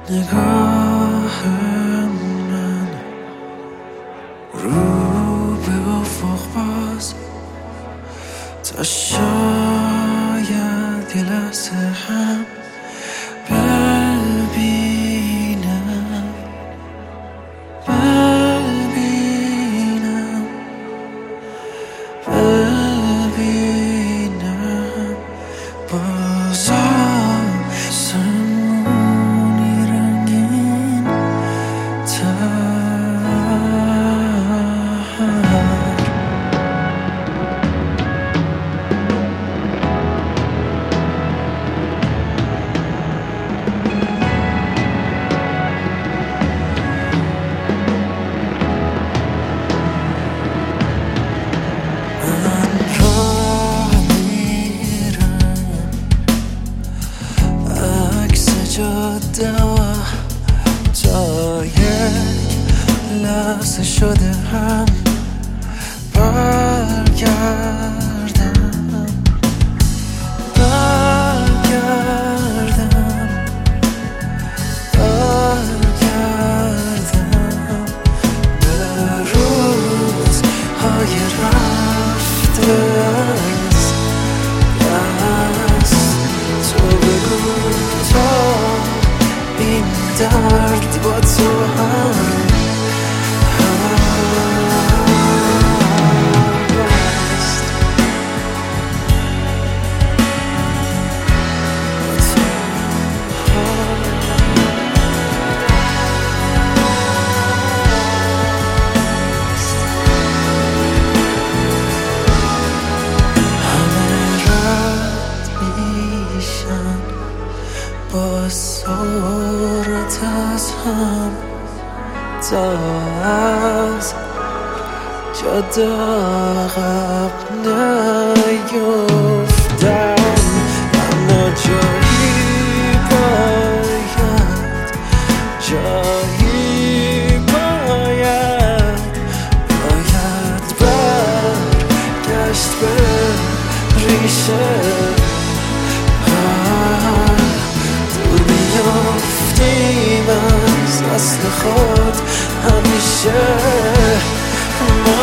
نگاه من رو به افق باز تا شاید یه لحظه هم ببینم بازم سمونی رنگین جاده تا یک لحظه شده هم برگردم به روزهای رفته از تو بگو تا این درد با تو هم هست. همه رد میشن با سرعت از هم تا از جاده عقب نیفتم، اما جایی باید برگشت به ریشه. دور میافتیم از اصل خود همیشه.